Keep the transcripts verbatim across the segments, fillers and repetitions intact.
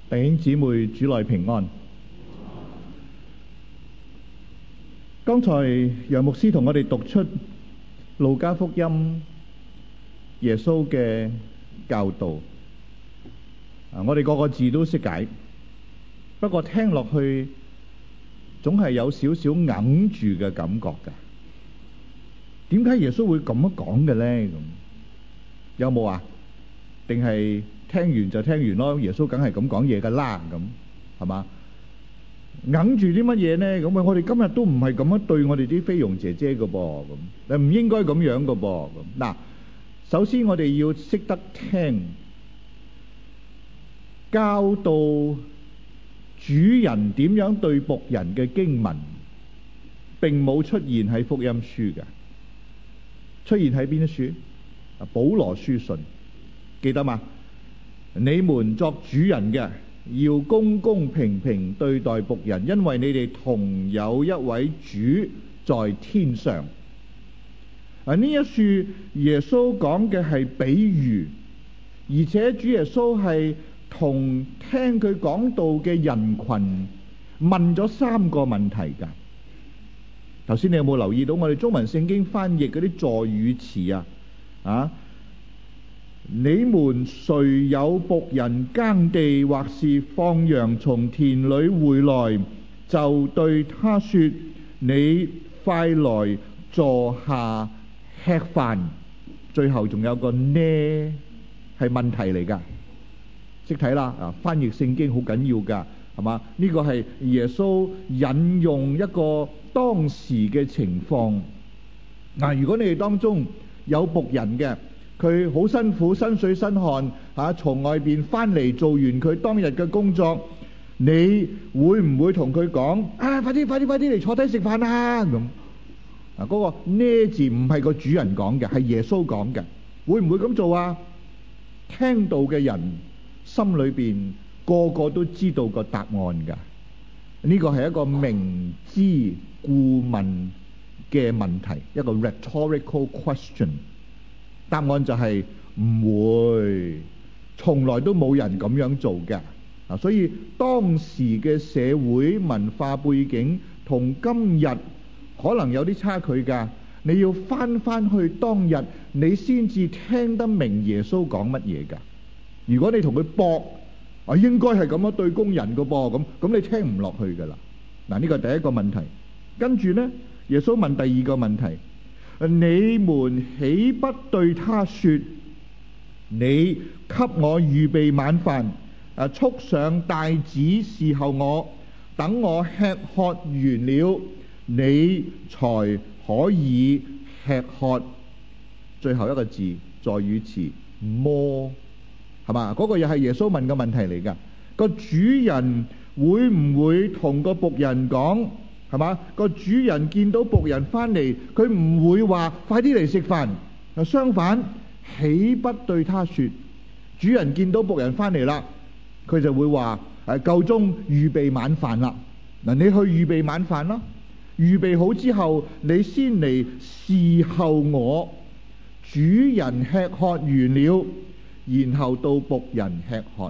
弟兄姊妹，主內平安。剛才楊牧師同我哋讀出路加福音耶穌嘅教導，啊，我哋個個字都識解，不過聽落去總係有少少硬住嘅感覺㗎。點解耶穌會咁樣講嘅呢？咁有冇啊？定係聽完就聽完咯？耶穌梗係咁講嘢㗎啦，咁係嘛？硬住啲乜嘢呢？咁啊，我哋今日都唔係咁樣對我哋啲菲傭姐姐㗎噃，咁唔應該咁樣㗎噃。咁嗱，首先我哋要識得聽教導主人點樣對僕人嘅經文，並冇出現喺福音書嘅，出現喺邊啲書？啊，保羅書信，記得嘛？你們作主人嘅，要公公平平對待僕人，因為你哋同有一位主在天上。啊，呢一處耶穌講嘅係比喻，而且主耶穌係同聽佢講道嘅人群問咗三個問題㗎。頭先你有冇留意到我哋中文聖經翻譯嗰啲助語詞啊？啊，你們誰有僕人耕地，或是放羊從田裏回來，就對他說：你快來坐下吃飯。最後仲有個呢，係問題嚟㗎。識睇啦，啊，翻譯聖經好緊要㗎，係嘛？呢個係耶穌引用一個當時嘅情況。嗱，如果你哋當中有僕人嘅，佢好辛苦，身水身汗嚇，從外邊翻嚟做完佢當日嘅工作，你會唔會同佢講：啊，快啲快啲快啲嚟坐低食飯啊！咁啊，嗰個呢字唔係個主人講嘅，係耶穌講嘅。會唔會咁做啊？聽到嘅人心裏邊個個都知道個答案㗎。呢個係一個明知故問嘅問題，一個 rhetorical question。答案就係唔會，從來都冇人咁樣做嘅。啊，所以當時嘅社會文化背景同今日可能有啲差距㗎。你要翻翻去當日，你先至聽得明耶穌講乜嘢㗎。如果你同佢駁，啊，應該係咁樣對工人㗎噃，咁咁你聽唔落去㗎啦。嗱，呢個係第一個問題。跟住呢，耶穌問第二個問題。你們豈不對他說：你給我預備晚飯，啊，束上帶子伺候我，等我吃喝完了，你才可以吃喝。最後一個字助語詞麼，係嘛？嗰個又係耶穌問嘅問題嚟㗎。個主人會唔會同個僕人講？係嘛？個主人見到僕人翻嚟，佢唔會話快啲嚟食飯。相反，豈不對他說？主人見到僕人翻嚟啦，佢就會話：誒，夠鐘預備晚飯啦。嗱，你去預備晚飯啦。預備好之後，你先嚟侍候我。主人吃喝完了，然後到僕人吃喝。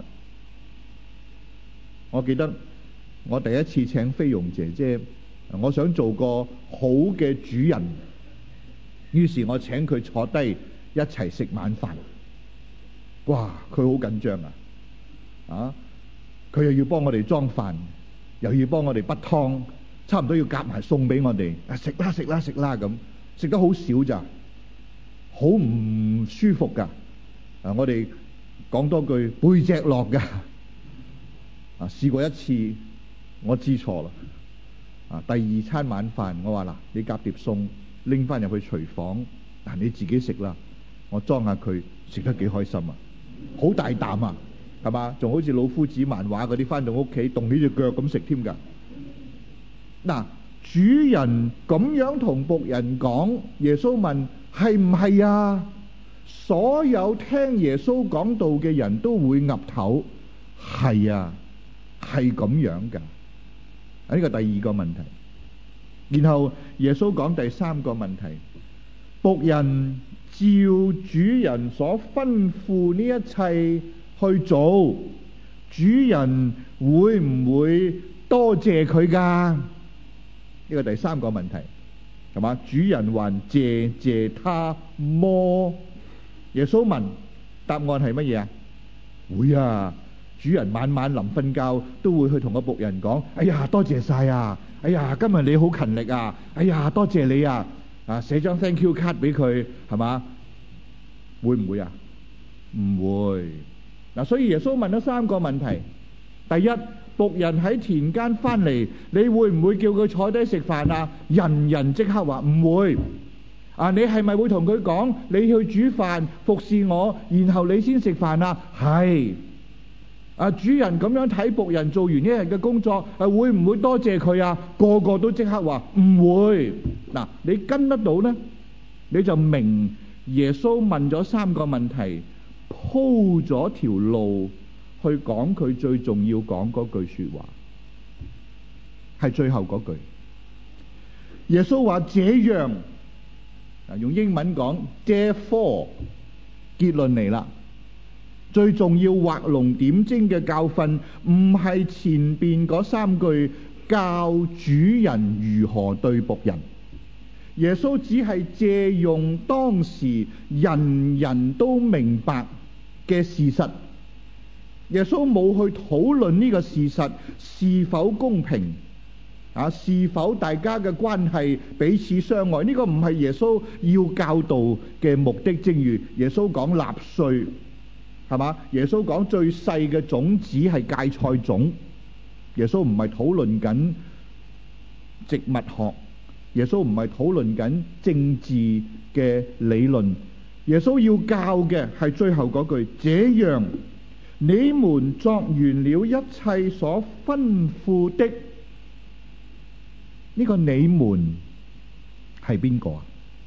我記得我第一次請菲傭姐姐，我想做個好嘅主人，於是我請佢坐低一齊食晚飯。哇！佢好緊張啊！啊！佢又要幫我哋裝飯，又要幫我哋滗湯，差唔多要夾埋送俾我哋。啊，食啦食啦食啦咁，食得好少咋，好唔舒服㗎。啊，我哋講多句背脊落㗎。啊，試過一次，我知錯啦。啊，第二餐晚飯，我話嗱，你夾碟餸拎翻入去廚房，嗱，你自己食啦，我裝下佢，食得幾開心啊，好大啖啊，係嘛？仲好似老夫子漫畫嗰啲，翻到屋企動起隻腳咁食添㗎。嗱，主人咁樣同僕人講，耶穌問係唔係啊？所有聽耶穌講道嘅人都會岌頭，係啊，係咁樣㗎。呢個第二個問題。然後耶穌講第三個問題，僕人照主人所吩咐呢一切去做， 主人會唔會多謝佢㗎？呢個第三個問題係嘛？主人還謝謝他麼？耶穌問，答案係乜嘢啊？會啊！主人晚晚臨瞓覺都會去同個僕人講：哎呀，多謝晒啊！哎呀，今日你好勤力啊！哎呀，多謝你啊！啊，寫張 thank you card 俾佢，係嘛？會唔會啊？唔會。嗱，所以耶穌問咗三個問題。第一，僕人喺田間翻嚟，你會唔會叫佢坐低食飯啊？人人即刻話唔會。啊，你係咪會同佢講你去煮飯服侍我，然後你先食飯啊？係。啊，主人咁樣睇僕人做完一日嘅工作，啊，會唔會多謝佢啊？個個都即刻話唔會。嗱，你跟得到呢，你就明耶穌問咗三個問題，鋪咗條路去講佢最重要講嗰句說話，係最後嗰句。耶穌話這樣，用英文講 therefore， 結論嚟啦。最重要畫龍點睛嘅教訓，唔係前邊嗰三句教主人如何對僕人。耶穌只係借用當時人人都明白嘅事實。耶穌冇去討論呢個事實是否公平啊，是否大家嘅關係彼此相愛。呢個唔係耶穌要教導嘅目的。正如耶穌講納稅，係嘛？耶穌講最細嘅種子係芥菜種。耶穌唔係討論緊植物學，耶穌唔係討論緊政治嘅理論。耶穌要教嘅係最後嗰句：這樣你們作完了一切所吩咐的。呢個你們係邊個啊？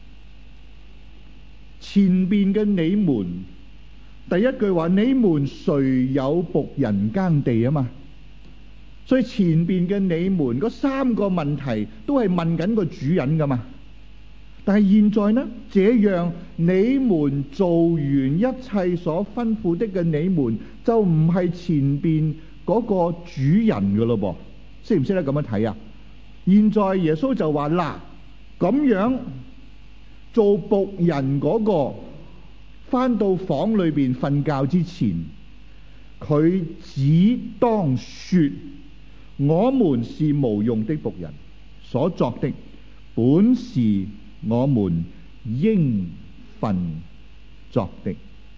前邊嘅你們第一句話，你們誰有僕人耕地啊嘛，所以前邊嘅你們嗰三個問題都係問緊個主人噶嘛。但係現在呢，這樣你們做完一切所吩咐的嘅你們，就唔係前邊嗰個主人噶咯噃，識唔識得咁樣睇啊？現在耶穌就話嗱，咁樣做僕人嗰個返到房裏邊瞓覺之前，佢只當說：我們是無用的僕人，所作的本是我們應份作的。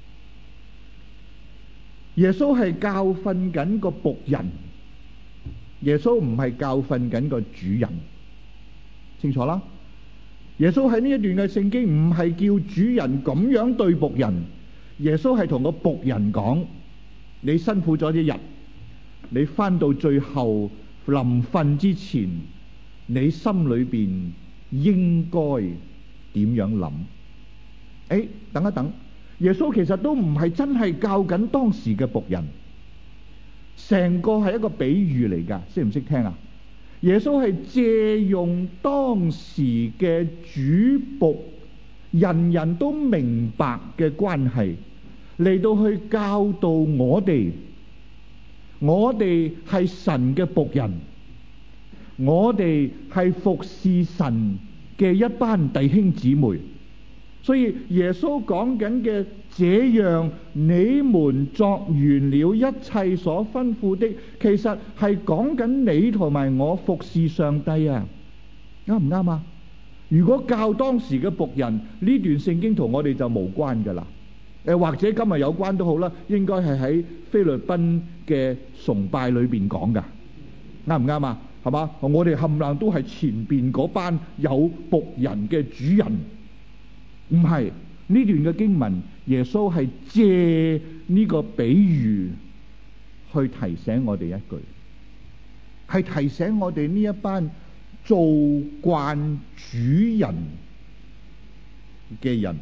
耶穌係教訓緊個僕人，耶穌唔係教訓緊個主人，清楚啦？耶穌喺呢一段嘅聖經唔係叫主人咁樣對僕人，耶穌係同個僕人講：你辛苦咗一日，你返到最後臨瞓之前，你心裏邊應該點樣諗？誒，等一等，耶穌其實都唔係真係教緊當時嘅僕人，成個係一個比喻嚟㗎，識唔識聽啊？耶穌係借用當時嘅主僕人人都明白嘅關係嚟到去教導我哋，我哋係神嘅僕人，我哋係服侍神嘅一班弟兄姊妹。所以耶穌講緊嘅這樣你們作完了一切所吩咐的，其實係講緊你同埋我服侍上帝啊，啱唔啱啊？如果教當時嘅僕人，呢段聖經同我哋就無關噶啦。誒，或者今日有關都好啦，應該係喺菲律賓嘅崇拜裏邊講噶，啱唔啱啊？係嘛？我哋冚唪唥都係前邊嗰班有僕人嘅主人。唔係，呢段嘅經文，耶穌係借呢個比喻去提醒我哋一句，係提醒我哋呢一班做慣主人嘅人，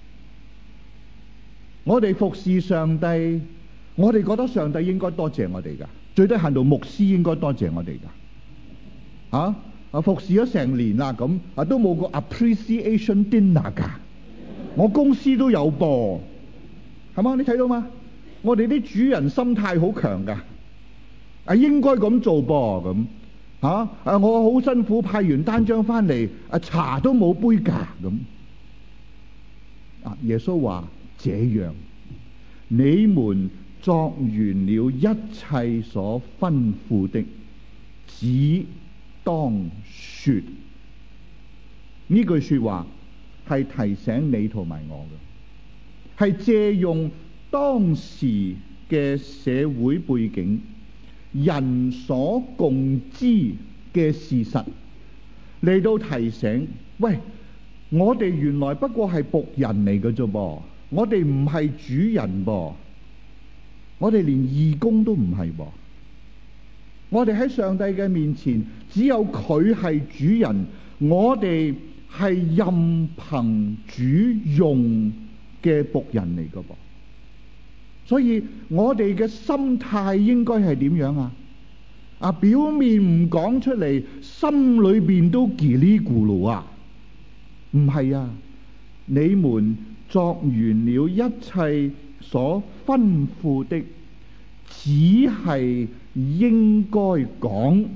我哋服侍上帝，我哋覺得上帝應該多謝我哋噶，最低限度牧師應該多謝我哋噶，啊啊服侍咗成年啦，咁啊都冇個 appreciation dinner 噶。我公司都有噃，係嘛？你睇到嘛？我哋啲主人心態好強噶， 啊，應該咁做噃咁嚇啊！我好辛苦派完單張翻嚟，啊茶都冇杯㗎咁啊！耶穌話：這樣你們作完了一切所吩咐的，只當說。呢句説話係提醒你同埋我嘅，係借用當時嘅社會背景，人所共知嘅事實嚟到提醒，喂，我哋原來不過係僕人嚟嘅啫噃，我哋唔係主人噃，我哋連義工都唔係噃，我哋喺上帝嘅面前，只有佢係主人，我哋係任憑主用嘅僕人嚟嘅噃。所以我哋嘅心態應該係點樣啊？啊，表面唔講出嚟，心裏邊都嘰哩咕嚕啊！唔係啊，你們作完了一切所吩咐的，只係應該講，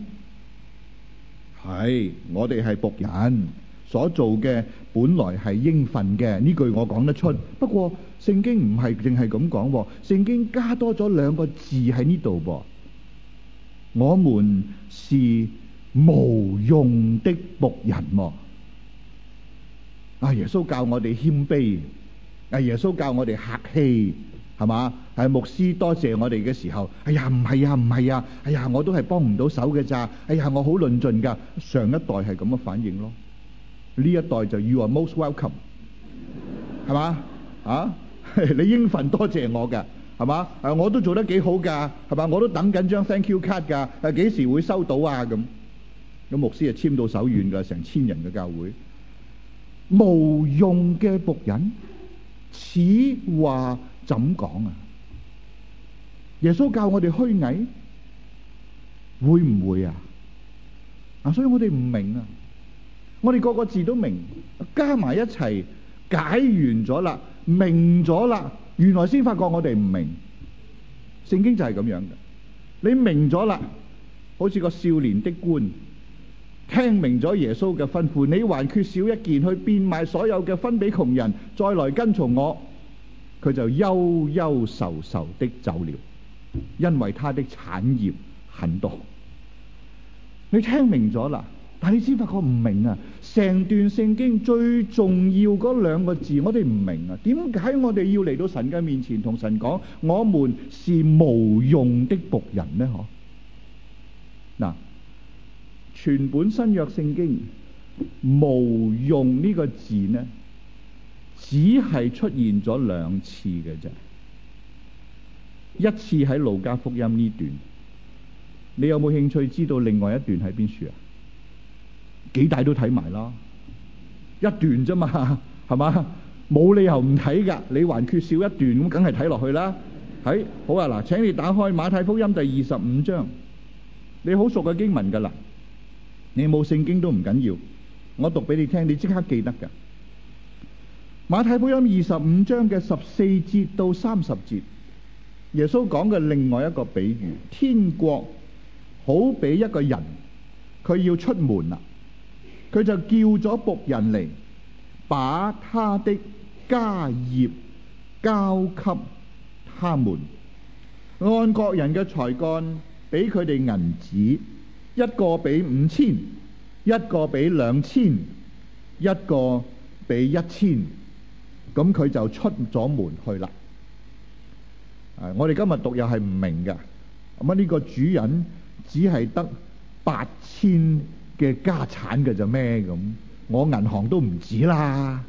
係我哋係僕人所做嘅，本來係應份嘅，呢句我講得出。不過聖經唔係淨係咁講，聖經加多咗兩個字喺呢度噃。我們是無用的僕人喎。啊，耶穌教我哋謙卑，啊，耶穌教我哋客氣，係嘛？係牧師多謝我哋嘅時候，哎呀唔係啊唔係啊，哎呀我都係幫唔到手嘅咋，哎呀我好論盡㗎。上一代係咁嘅反應咯，呢一代就 You are most welcome， 係嘛？啊，你應份多謝我㗎，係嘛？誒我都做得幾好㗎，係嘛？我都等緊張 thank you card 㗎，誒幾時會收到啊？咁咁牧師係簽到手軟㗎，成千人嘅教會。無用嘅僕人，此話怎講啊？耶穌教我哋虛偽，會唔會啊？啊，所以我哋唔明啊，我哋個個字都明，加埋一齊解完咗啦，明咗啦，原來先發覺我哋唔明。聖經就係咁樣嘅，你明咗啦，好似個少年的官。聽明咗耶穌嘅吩咐，你還缺少一件，去變賣所有嘅分俾窮人，再來跟從我。佢就憂憂愁愁的走了，因為他的產業很多。你聽明咗啦，但你先發覺唔明啊！成段聖經最重要嗰兩個字，我哋唔明啊！點解我哋要嚟到神嘅面前同神講，我們是無用的僕人呢？嗬，嗱。全本新約聖經無用呢個字呢，只係出現咗兩次嘅啫。一次喺路加福音呢段，你有冇興趣知道另外一段喺邊處啊？幾大都睇埋啦，一段啫嘛，係嘛？冇理由唔睇噶，你還缺少一段，咁梗係睇落去啦。係好啊，嗱，請你打開馬太福音第二十五章，你好熟嘅經文噶啦。你冇聖經都唔緊要，我讀俾你聽，你即刻記得㗎。馬太福音二十五章嘅十四節到三十節，耶穌講嘅另外一個比喻，天國好比一個人，佢要出門啦，佢就叫咗僕人嚟，把他的家業交給他們，按各人嘅才幹俾佢哋銀子。一個俾五千，一個俾兩千，一個俾一千，咁佢就出咗門去啦。啊，我哋今日讀又係唔明㗎，咁啊呢個主人只係得八千嘅家產嘅啫咩？咁我銀行都唔止啦，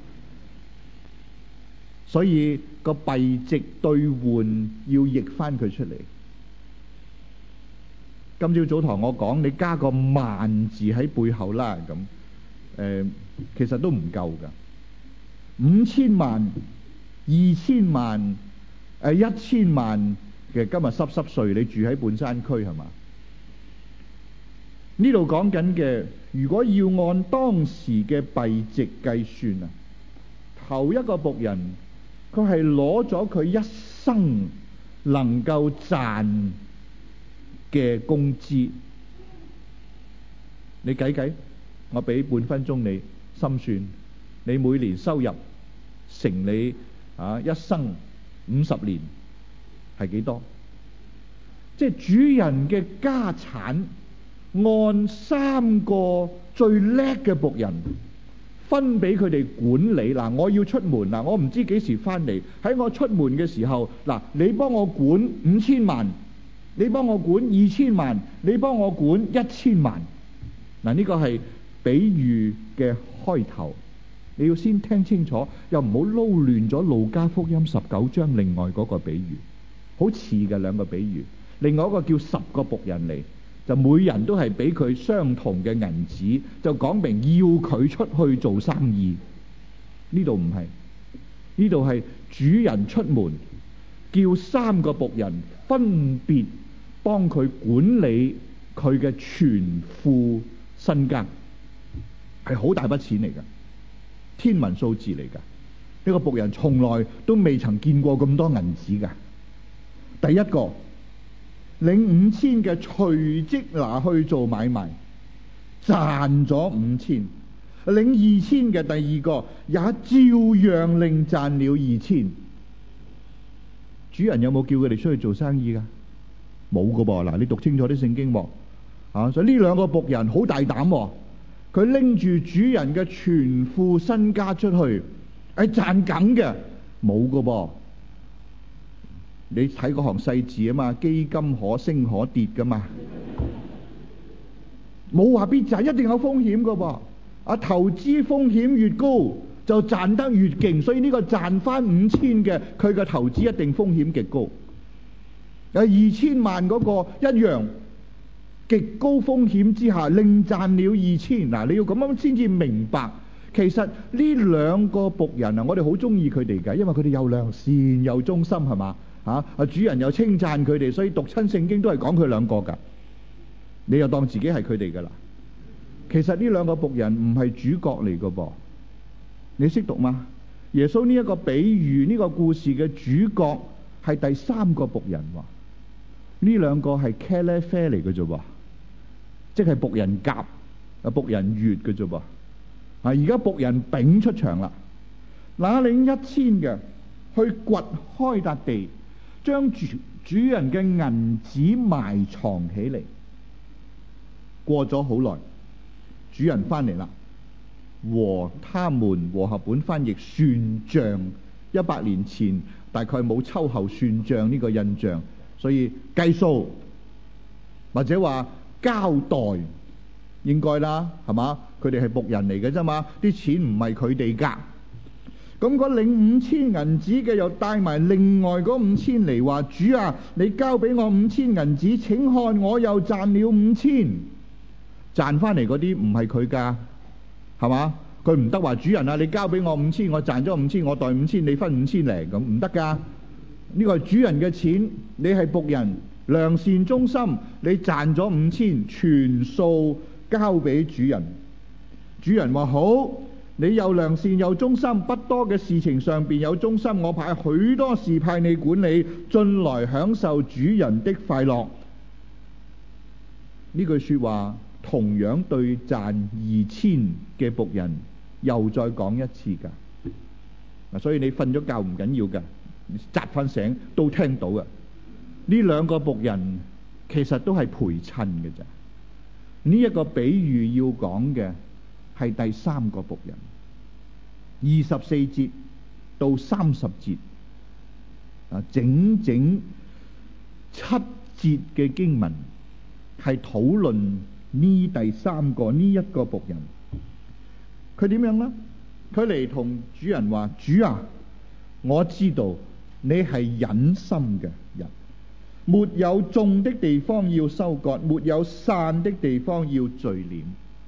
所以個幣值兌換要譯翻佢出嚟。今朝早堂我講，你加個萬字喺背後啦，咁誒、呃、其實都唔夠㗎。五千萬、二千萬、誒、呃、一千萬嘅，今日濕濕碎，你住喺半山區係嘛？呢度講緊嘅，如果要按當時嘅幣值計算啊，頭一個僕人佢係攞咗佢一生能夠賺嘅工資。你計計，我俾半分鐘你心算，你每年收入乘你啊一生五十年係幾多？即係主人嘅家產，按三個最叻嘅僕人分俾佢哋管理。嗱，我要出門嗱，我唔知幾時翻嚟。喺我出門嘅時候，嗱，你幫我管五千萬，你幫我管二千萬，你幫我管一千萬。嗱，呢個係比喻嘅開頭，你要先聽清楚，又唔好撈亂咗路加福音十九章另外嗰個比喻，好似嘅兩個比喻。另外一個叫十個僕人嚟，就每人都係俾佢相同嘅銀子，就講明要佢出去做生意。呢度唔係，呢度係主人出門，叫三個僕人分別幫佢管理佢嘅全副身家，係好大筆錢嚟㗎，天文數字嚟㗎。呢個僕人從來都未曾見過咁多銀紙㗎。第一個領五千嘅隨即拿去做買賣，賺咗五千；領二千嘅第二個也照樣另賺了二千。主人有冇叫佢哋出去做生意㗎？冇㗎噃。嗱，你讀清楚啲聖經喎。啊，所以呢兩個僕人好大膽喎，佢拎住主人嘅全副身家出去，係賺緊嘅，冇㗎噃。你睇嗰行細字啊嘛，基金可升可跌噶嘛，冇話必賺，一定有風險噶噃。啊，投資風險越高就賺得越勁，所以呢個賺翻五千嘅，佢嘅投資一定風險極高。有二千萬嗰個一樣，極高風險之下另賺了二千。嗱，你要咁樣先至明白，其實呢兩個僕人啊，我哋好中意佢哋㗎，因為佢哋又良善又忠心，係嘛？啊！主人又稱讚佢哋，所以讀親聖經都係講佢兩個㗎。你又當自己係佢哋㗎啦。其實呢兩個僕人唔係主角嚟㗎噃。你識讀嗎？耶穌呢一個比喻，呢個故事嘅主角係第三個僕人喎。呢兩個係茄喱啡嚟嘅啫喎，即係僕人甲啊僕人乙嘅啫噃。啊！而家僕人丙出場啦，拿領一千嘅去掘開笪地，將主主人嘅銀子埋藏起嚟。過咗好耐，主人翻嚟啦，和他們和合本翻譯算賬。一百年前大概冇秋後算賬呢個印象，所以計數或者話交代應該啦，係嘛？佢哋係僕人嚟嘅啫嘛，啲錢唔係佢哋㗎。咁嗰領五千銀紙嘅又帶埋另外嗰五千嚟話：主啊，你交俾我五千銀紙，請看我又賺了五千。賺翻嚟嗰啲唔係佢㗎，係嘛？佢唔得話主人啊，你交俾我五千，我賺咗五千，我袋五千，你分五千嚟，咁唔得㗎。呢個係主人嘅錢，你係僕人，良善忠心，你賺咗五千，全數交俾主人。主人話好。你又良善又忠心，不多嘅事情上邊有忠心，我派許多事派你管理，進來享受主人的快樂。呢句說話同樣對賺二千嘅僕人又再講一次噶。嗱，所以你瞓咗覺唔緊要噶，你扎翻醒都聽到噶。呢兩個僕人其實都係陪襯嘅咋。呢一個比喻要講嘅係第三個僕人。二十四節到三十節啊，整整七節嘅經文係討論呢第三個呢一個僕人。佢點樣呢？佢嚟同主人話：主啊，我知道你係忍心嘅人，沒有種的地方要收割，沒有散的地方要聚斂。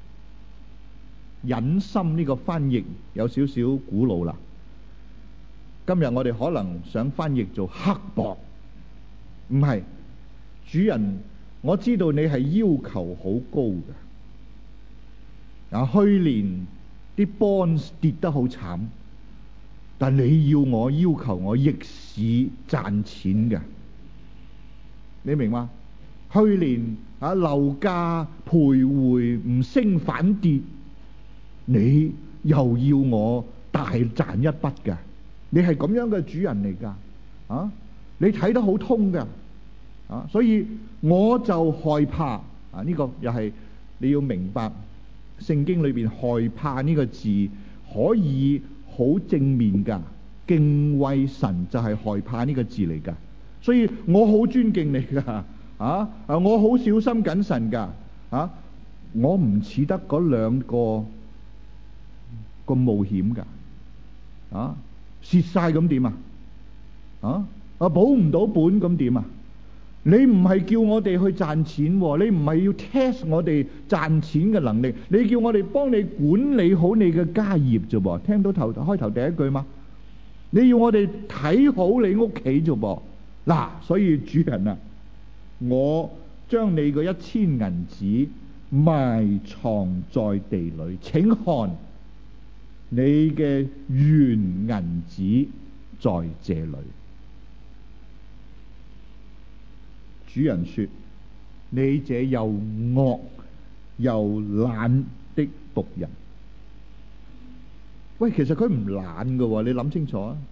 忍心呢個翻譯有少少古老啦。今日我哋可能想翻譯做刻薄，唔係。主人，我知道你係要求好高嘅。啊，去年啲 bonds 跌得好慘，但你要我要求我逆市賺錢嘅，你明嗎？ 去年啊樓價徘徊唔升反跌，你又要我大賺一筆㗎？你係咁樣嘅主人嚟㗎啊？你睇得好通㗎啊，所以我就害怕啊！呢個又係你要明白，聖經裏邊害怕呢個字可以好正面㗎，敬畏神就係害怕呢個字嚟㗎。所以我好尊敬你㗎啊啊！我好小心謹慎㗎啊！我唔似得嗰兩個咁冒險㗎啊！蝕晒咁點啊？啊啊保唔到本咁點啊？你唔係叫我哋去賺錢喎，你唔係要 test 我哋賺錢嘅能力，你叫我哋幫你管理好你嘅家業啫噃。聽到頭開頭第一句嘛？你要我哋睇好你屋企啫噃。嗱，所以主人啊，我將你個一千銀子埋藏在地裏，請看你嘅原銀子在這裏。主人說：你這又惡又懶的僕人。喂，其實佢唔懶㗎，你諗清楚啊！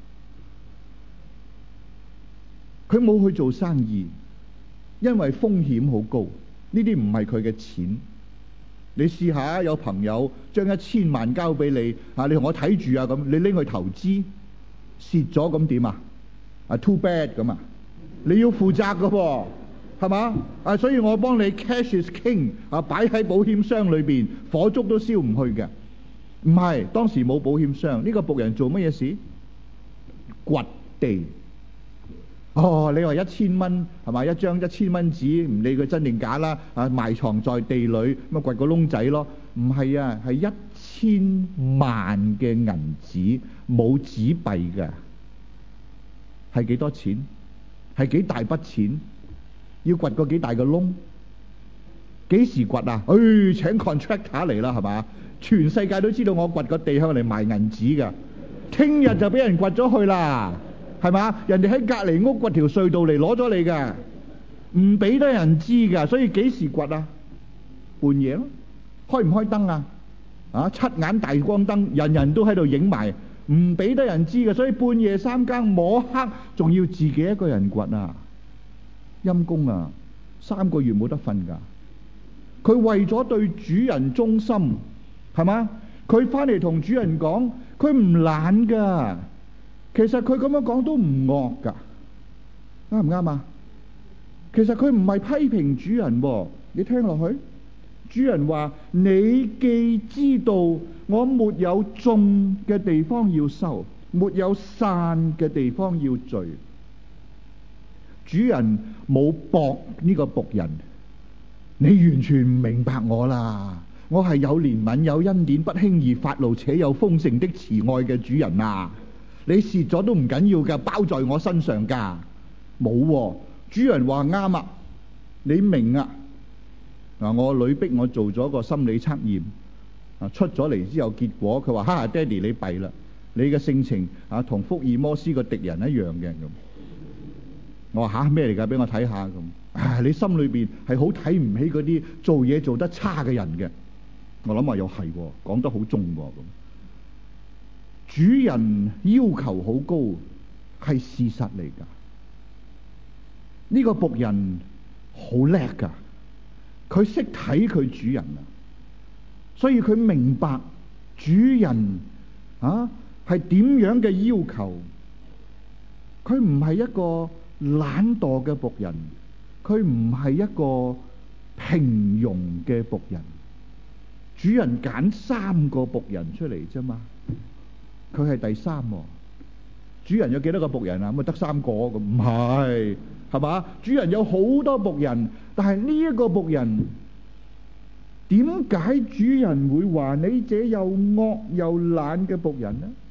佢冇去做生意，因為風險好高。呢啲唔係佢嘅錢。你試下有朋友將一千萬交俾你啊，你同我睇住啊咁，你拎去投資蝕咗咁點啊？啊 too bad 咁啊！你要負責㗎喎，係嘛？啊，所以我幫你 cash is king 啊，擺喺保險箱裏邊，火燭都燒唔去嘅。唔係，當時冇保險箱，呢個僕人做乜嘢事？掘地。哦，你話一千蚊係嘛？一張一千蚊紙，唔理佢真定假啦，啊，埋藏在地裏，咁啊掘個窿仔咯。唔係啊，係一千萬嘅銀紙，冇紙幣嘅。係幾多錢？係幾大筆錢？要掘個幾大個窿？幾時掘啊？唉、哎，請 contractor 嚟啦，係嘛？全世界都知道我掘個地向嚟埋銀紙㗎。聽日就俾人掘咗去啦。係嘛？人哋喺隔離屋掘條隧道嚟攞咗你㗎，唔俾得人知㗎。所以幾時掘啊？半夜咯，開唔開燈啊？啊，七眼大光燈，人人都喺度影埋，唔俾得人知㗎。所以半夜三更摸黑，仲要自己一個人掘啊！陰公啊，三個月冇得瞓㗎。佢為咗對主人忠心，係嘛？佢翻嚟同主人講，佢唔懶㗎。其實佢咁樣講都唔惡㗎，啱唔啱啊？其實佢唔係批評主人喎，你聽落去，主人話：你既知道我沒有種嘅地方要收，沒有散嘅地方要聚。主人冇駁呢個僕人，你完全唔明白我啦。我係有憐憫、有恩典、不輕易發怒且有豐盛的慈愛嘅主人啊！你蝕咗都唔緊要㗎，包在我身上㗎。冇喎，主人話啱啊，你明啊？嗱，我女逼我做咗個心理測驗，啊出咗嚟之後結果佢話：哈，爹哋你弊啦，你嘅性情啊同福爾摩斯個敵人一樣嘅咁。我話吓，咩嚟㗎？俾我睇下咁。啊，你心裏邊係好睇唔起嗰啲做嘢做得差嘅人嘅。我諗話又係，講得好重喎咁。主人要求好高，係事實嚟㗎。呢個僕人好叻㗎，佢識睇佢主人啊，所以佢明白主人啊係點樣嘅要求。佢唔係一個懶惰嘅僕人，佢唔係一個平庸嘅僕人。主人揀三個僕人出嚟啫嘛。佢係第三喎。主人有幾多個僕人啊？咁啊得三個咁，唔係，係嘛？主人有好多僕人，但係呢一個僕人，點解主人會話你這又惡又懶嘅僕人呢？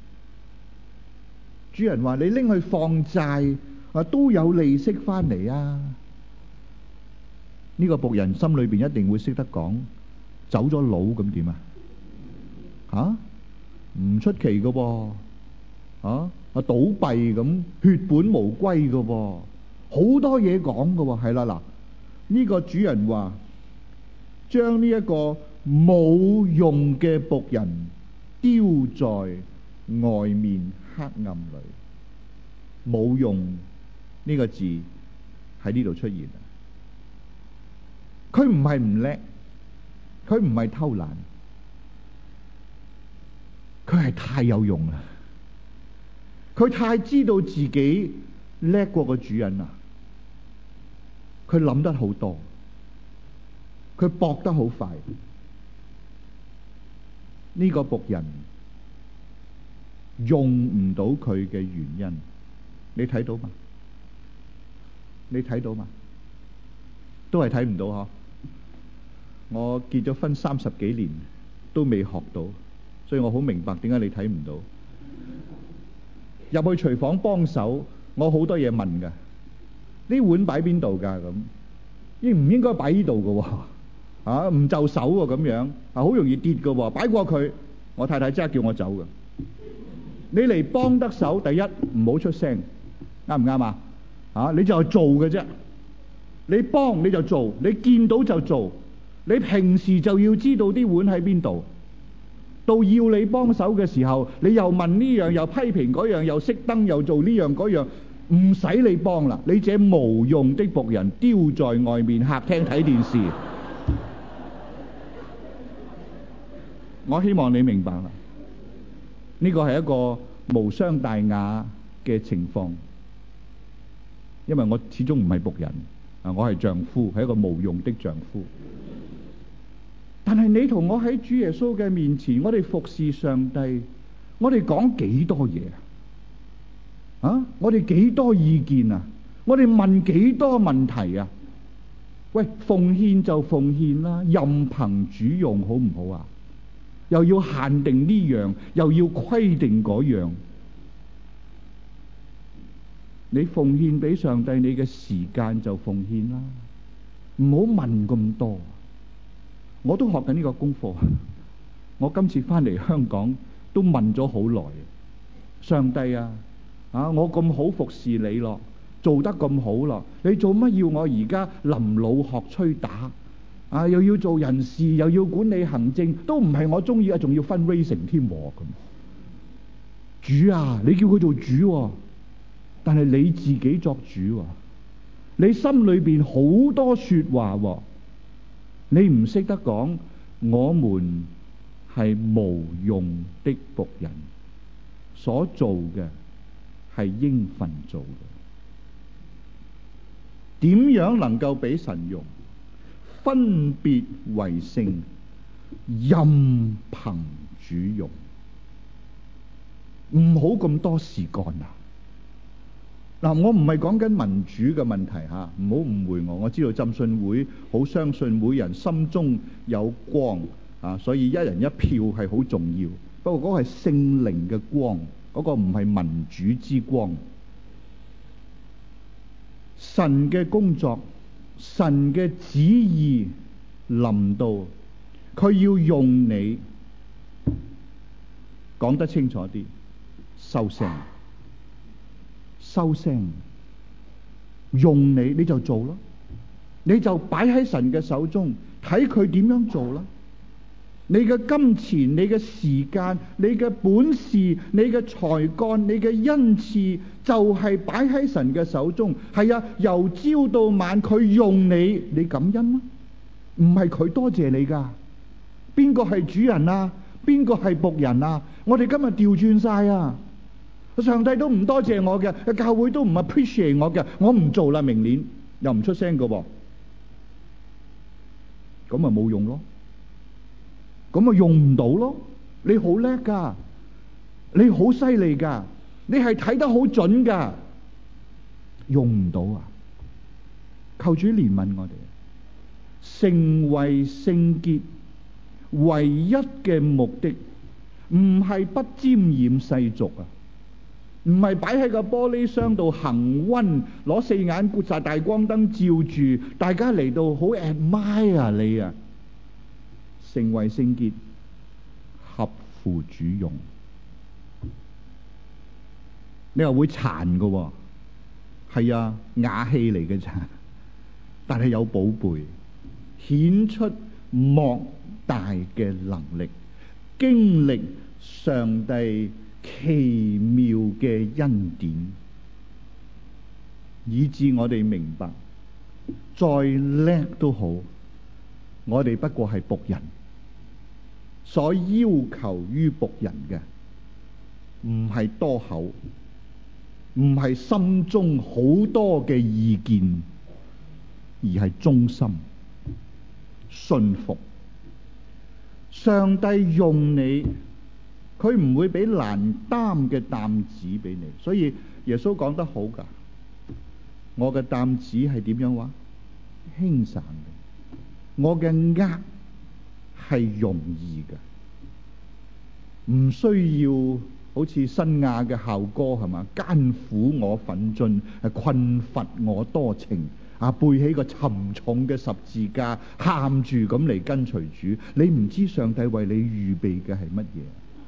主人話你拎去放債啊，都有利息翻嚟啊！呢個僕人心裏邊一定會識得講，走咗佬咁點啊？吓？唔出奇噶噃，啊啊倒閉咁，血本無歸噶噃，好多嘢講噶喎。係啦嗱， 呢個主人話，將呢一個冇用嘅僕人丟在外面黑暗裏。冇用呢個字喺呢度出現。佢唔係唔叻，佢唔係偷懶，佢係太有用啦。佢太知道自己叻過個主人啦。佢諗得好多，佢搏得好快。呢個僕人用唔到佢嘅原因，你睇到嘛？你睇到嘛？都係睇唔到嗬。我結咗婚三十幾年都未學到，所以我好明白點解你睇唔到。入去廚房幫手，我好多嘢問噶。呢碗擺邊度噶？咁應唔應該擺呢度噶？啊，唔就手喎咁樣，啊好容易跌噶。擺過佢，我太太即刻叫我走噶。你嚟幫得手，第一唔好出聲，啱唔啱啊？啊，你就係做嘅啫。你幫你就做，你見到就做。你平時就要知道啲碗喺邊度，到要你幫手嘅時候，你又問呢樣，又批評嗰樣，又熄燈，又做呢樣嗰樣，唔使你幫啦。你這無用的僕人丟在外面客廳睇電視。我希望你明白啦，呢個係一個無傷大雅嘅情況，因為我始終唔係僕人啊，我係丈夫，係一個無用的丈夫。但係你同我喺主耶穌嘅面前，我哋服侍上帝，我哋講幾多嘢啊？啊，我哋幾多意見啊？我哋問幾多問題啊？喂，奉獻就奉獻啦，任憑主用好唔好啊？又要限定呢樣，又要規定嗰樣。你奉獻俾上帝，你嘅時間就奉獻啦，唔好問咁多。我都學緊呢個功課。我今次翻嚟香港都問咗好耐，上帝啊，啊我咁好服侍你咯，做得咁好咯，你做乜要我而家臨老學吹打啊？又要做人事，又要管理行政，都唔係我中意啊，仲要分 raising 添咁。主啊，你叫佢做主啊，但係你自己作主啊，你心裏邊好多說話喎。你唔識得講，我們係無用的僕人，所做嘅係應份做嘅。點樣能夠俾神用？分別為聖，任憑主用，唔好咁多事幹啊！嗱，我唔係講緊民主嘅問題吓，唔好誤會我。我知道浸信會好相信每人心中有光啊，所以一人一票係好重要。不過嗰個係聖靈嘅光，嗰個唔係民主之光。神嘅工作，神嘅旨意臨到，佢要用你，講得清楚啲，收聲。收聲，用你你就做咯，你就擺喺神嘅手中，睇佢點樣做啦。你嘅金錢、你嘅時間、你嘅本事、你嘅才幹、你嘅恩賜，就係擺喺神嘅手中。係啊，由朝到晚佢用你，你感恩啦，唔係佢多謝你噶。邊個係主人啊？邊個係僕人啊？我哋今日調轉晒啊！上帝都唔多謝我嘅，教會都唔 appreciate 我嘅，我唔做啦，明年又唔出聲嘅，咁咪冇用咯，咁咪用唔到咯。你好叻噶，你好犀利噶，你係睇得好準噶，用唔到啊！求主憐憫我哋，成為聖潔唯一嘅目的，唔係不沾染世俗啊！唔係擺喺個玻璃箱度恆溫，攞四眼觀察大光燈照住，大家嚟到好 admire 你啊！成為聖潔，合乎主用。你又會殘㗎喎，係啊，瓦器嚟嘅咋？ 但係有寶貝，顯出莫大嘅能力，經歷上帝奇妙嘅恩典，以致我哋明白，再叻都好，我哋不過係僕人，所要求於僕人嘅唔係多口，唔係心中好多嘅意見，而係忠心信服。上帝用你，佢唔會俾難擔嘅擔子俾你，所以耶穌講得好㗎，我嘅擔子係點樣話？輕省嘅，我嘅軛係容易嘅，唔需要好似新亞嘅校歌係嘛？艱苦我奮進，困乏我多情。啊！背起個沉重嘅十字架，喊住咁嚟跟隨主，你唔知上帝為你預備嘅係乜嘢？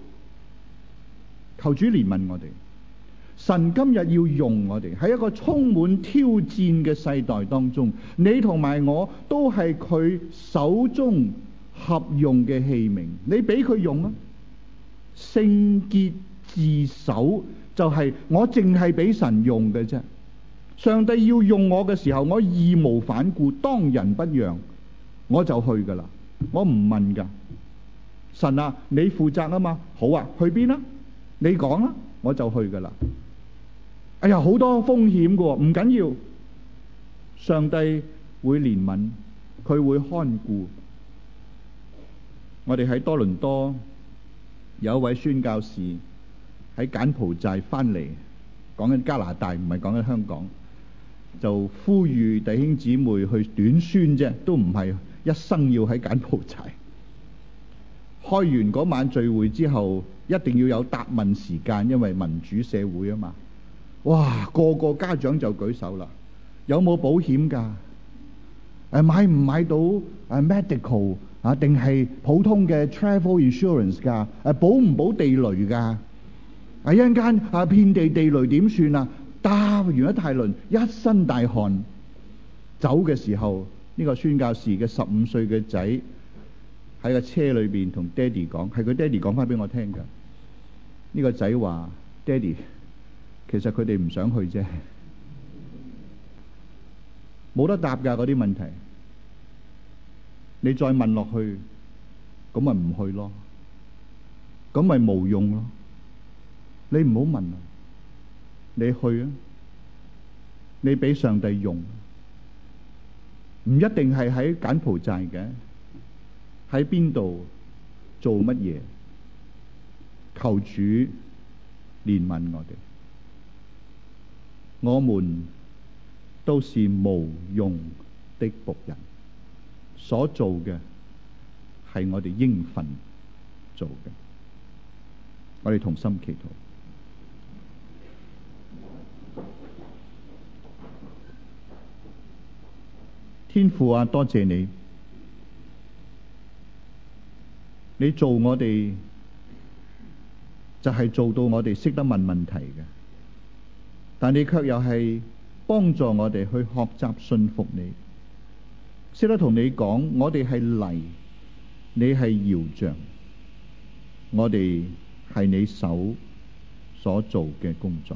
求主憐憫我哋，神今日要用我哋喺一個充滿挑戰嘅世代當中，你同埋我都係佢手中合用嘅器皿，你俾佢用啊！聖潔自守就係我淨係俾神用嘅啫。上帝要用我嘅時候，我義無反顧，當仁不讓，我就去噶啦，我唔問噶。神啊，你負責啊嘛，好啊，去邊啊？你講啦，我就去噶啦。哎呀，好多風險噶，唔緊要，上帝會憐憫，佢會看顧。我哋喺多倫多有一位宣教士喺柬埔寨翻嚟，講緊加拿大，唔係講緊香港。就呼籲弟兄姊妹去短宣啫，都唔係一生要喺柬埔寨。開完嗰晚聚會之後，一定要有答問時間，因為民主社會啊嘛。哇，個個家長就舉手啦。有冇保險㗎？誒，買唔買到誒 medical 啊？定係普通嘅 travel insurance 㗎？誒，保唔保地雷㗎？啊，一陣間啊，遍地地雷點算啊？搭完一大輪，一身大汗，走嘅時候，呢個宣教士嘅十五歲嘅仔喺個車裏邊同爹哋講，係佢爹哋講翻俾我聽㗎。呢個仔話：爹哋，其實佢哋唔想去啫，冇得答㗎嗰啲問題。你再問落去，咁咪唔去咯，咁咪冇用咯。你唔好問啊！你去啊！你俾上帝用，唔一定係喺柬埔寨嘅，喺邊度做乜嘢？求主憐憫我哋，我們都是無用的僕人，所做嘅係我哋應份做嘅。我哋同心祈禱。天父啊，多謝你，你做我哋就係做到我哋識得問問題嘅，但你卻又係幫助我哋去學習信服你，識得同你講，我哋係泥，你係窯匠，我哋係你手所做嘅工作。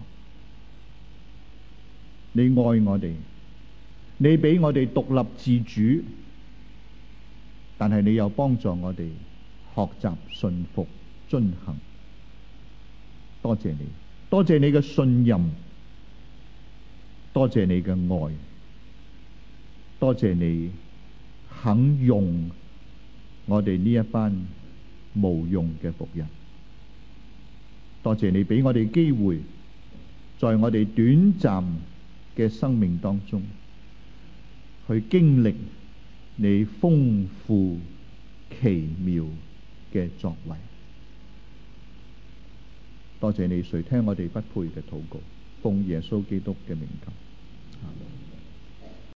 你愛我哋，你俾我哋獨立自主，但係你又幫助我哋學習順服遵行。多謝你，多謝你嘅信任，多謝你嘅愛，多謝你肯用我哋呢一班無用嘅僕人。多謝你俾我哋機會，在我哋短暫嘅生命當中，去經歷你豐富奇妙嘅作為。多謝你垂聽我哋不配嘅禱告，奉耶穌基督嘅名求。